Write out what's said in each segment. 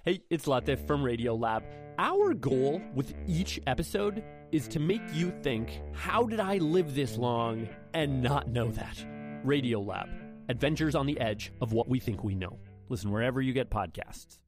Hey, it's Latif from Radiolab. Our goal with each episode is to make you think, how did I live this long and not know that? Radiolab, adventures on the edge of what we think we know. Listen wherever you get podcasts.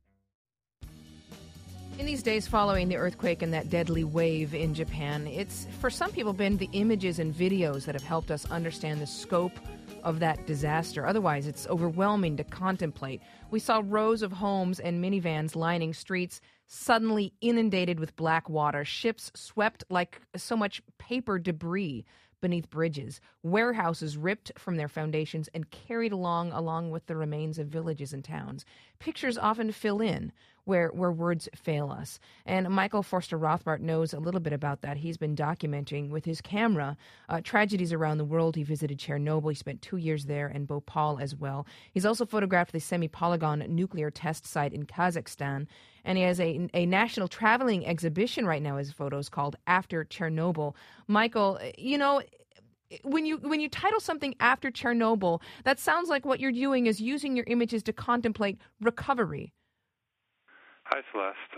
In these days following the earthquake and that deadly wave in Japan, it's for some people been the images and videos that have helped us understand the scope of that disaster. Otherwise, it's overwhelming to contemplate. We saw rows of homes and minivans lining streets suddenly inundated with black water, ships swept like so much paper debris beneath bridges, warehouses ripped from their foundations and carried along with the remains of villages and towns. Pictures often fill in where words fail us. And Michael Forster Rothbart knows a little bit about that. He's been documenting with his camera tragedies around the world. He visited Chernobyl. He spent 2 years there, and Bhopal as well. He's also photographed the semi-polygon nuclear test site in Kazakhstan. And he has a national traveling exhibition right now, his photos, called After Chernobyl. Michael, you know, when you title something After Chernobyl, that sounds like what you're doing is using your images to contemplate recovery. Hi, Celeste.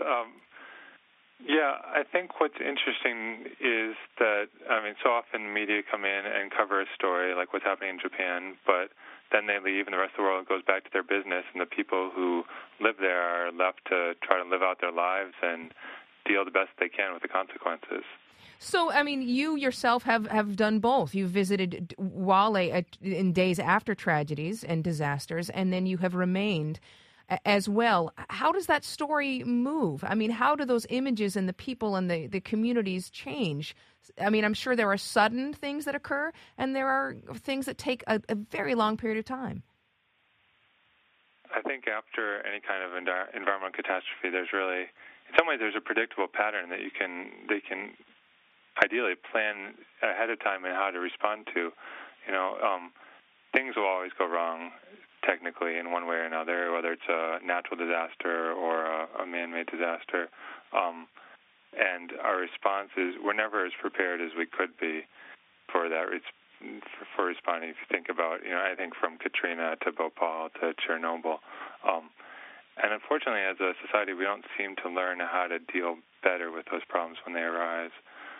I think what's interesting is that, so often media come in and cover a story like what's happening in Japan, but then they leave and the rest of the world goes back to their business, and the people who live there are left to try to live out their lives and deal the best they can with the consequences. So, you yourself have done both. You visited Wale in days after tragedies and disasters, and then you have remained as well. How does that story move? How do those images and the people and the communities change? I'm sure there are sudden things that occur, and there are things that take a very long period of time. I think after any kind of environmental catastrophe, in some ways, there's a predictable pattern that they can ideally plan ahead of time in how to respond to. Things will always go wrong, technically, in one way or another, whether it's a natural disaster or a man-made disaster. And our response is we're never as prepared as we could be for that, for responding. If you think about, I think from Katrina to Bhopal to Chernobyl. And unfortunately, as a society, we don't seem to learn how to deal better with those problems when they arise.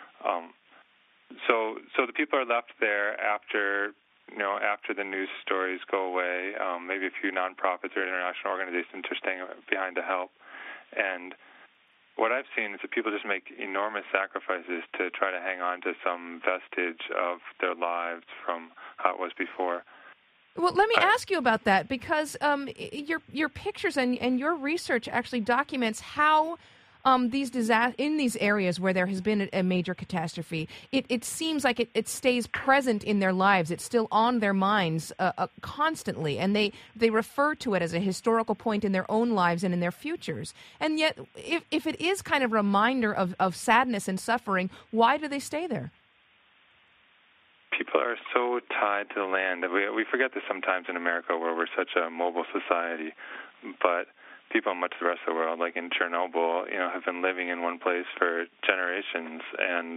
So the people are left there after the news stories go away. Maybe a few nonprofits or international organizations are staying behind to help. And what I've seen is that people just make enormous sacrifices to try to hang on to some vestige of their lives from how it was before. Well, let me ask you about that, because your pictures and your research actually documents how in these areas where there has been a major catastrophe, it seems like it stays present in their lives. It's still on their minds constantly, and they refer to it as a historical point in their own lives and in their futures. And yet, if it is kind of a reminder of sadness and suffering, why do they stay there? People are so tied to the land. We forget this sometimes in America, where we're such a mobile society, but people in much of the rest of the world, like in Chernobyl, have been living in one place for generations. And,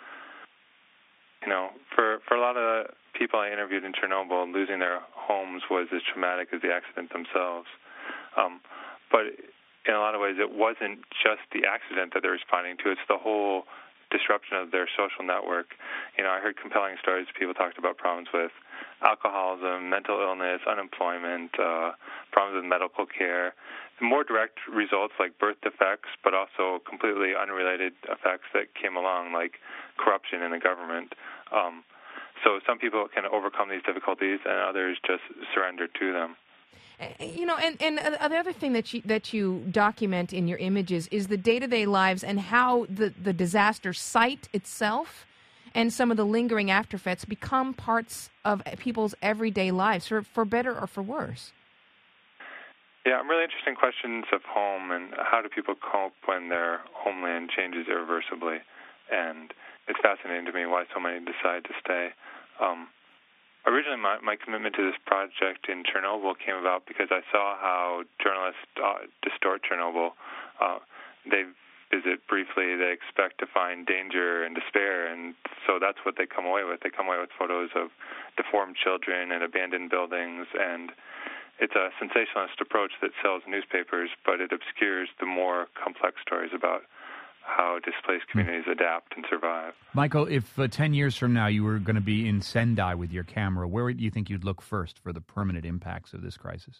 for a lot of people I interviewed in Chernobyl, losing their homes was as traumatic as the accident themselves. But in a lot of ways, it wasn't just the accident that they're responding to. It's the whole disruption of their social network. I heard compelling stories. People talked about problems with alcoholism, mental illness, unemployment, problems with medical care. More direct results like birth defects, but also completely unrelated effects that came along, like corruption in the government. So some people can overcome these difficulties, and others just surrender to them. And the other thing that you document in your images is the day-to-day lives and how the disaster site itself and some of the lingering after effects become parts of people's everyday lives, for better or for worse. Yeah, I'm really interested in questions of home and how do people cope when their homeland changes irreversibly. And it's fascinating to me why so many decide to stay. Originally, my commitment to this project in Chernobyl came about because I saw how journalists distort Chernobyl. They visit briefly, they expect to find danger and despair, and so that's what they come away with. They come away with photos of deformed children and abandoned buildings, and it's a sensationalist approach that sells newspapers, but it obscures the more complex stories about how displaced communities adapt and survive. Michael, if 10 years from now you were going to be in Sendai with your camera, where do you think you'd look first for the permanent impacts of this crisis?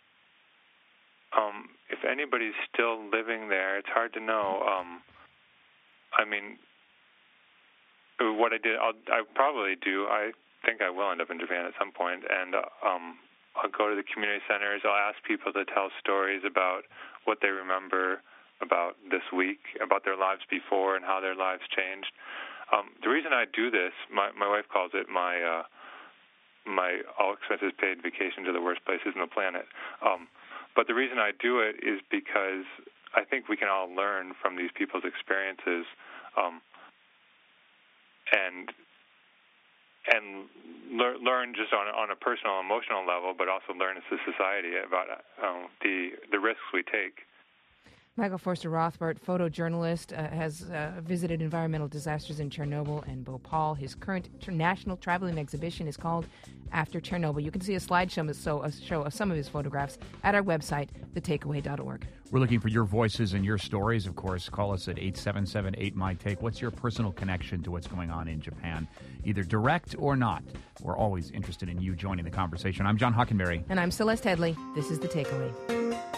If anybody's still living there, it's hard to know. I mean, what I probably do, I think I will end up in Japan at some point, and I'll go to the community centers. I'll ask people to tell stories about what they remember about this week, about their lives before and how their lives changed. The reason I do this, my wife calls it my all expenses paid vacation to the worst places on the planet. But the reason I do it is because I think we can all learn from these people's experiences, and learn just on a personal, emotional level, but also learn as a society about the risks we take. Michael Forster Rothbart, photojournalist, has visited environmental disasters in Chernobyl and Bhopal. His current national traveling exhibition is called After Chernobyl. You can see a slideshow of some of his photographs at our website, thetakeaway.org. We're looking for your voices and your stories, of course. Call us at 877-8MY-TAKE. What's your personal connection to what's going on in Japan, either direct or not? We're always interested in you joining the conversation. I'm John Hockenberry. And I'm Celeste Headlee. This is The Takeaway.